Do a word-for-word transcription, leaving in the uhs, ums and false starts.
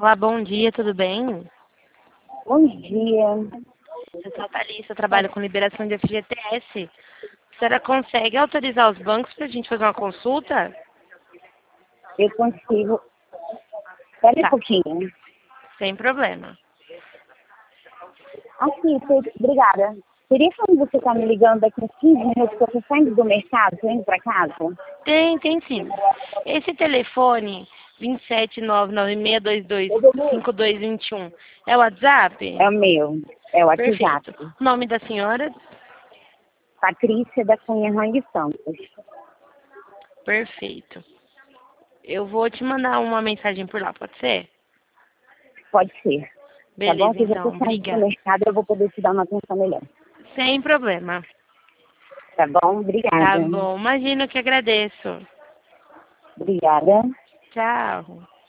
Olá, bom dia, tudo bem? Bom dia. Eu sou a Thalissa, eu trabalho com liberação de F G T S. A senhora consegue autorizar os bancos para a gente fazer uma consulta? Eu consigo. Espera um Tá, pouquinho. sem problema. Assim, você- obrigada. Seria como você está me ligando daqui uns quinze minutos que eu estou saindo do mercado, estou indo para casa? Tem, tem sim. Esse telefone, dois sete nove nove seis dois dois cinco dois dois um, é o WhatsApp? É o meu. É o WhatsApp. Perfeito. Nome da senhora? Patrícia da Cunha Hang Santos. Perfeito. Eu vou te mandar uma mensagem por lá, pode ser? Pode ser. Tá bom? Beleza, Que eu já estou então. saindo do Obrigada. mercado, eu vou poder te dar uma atenção melhor. Sem problema. Tá bom? Tá Obrigada. bom. Imagino que agradeço. Obrigada. Tchau.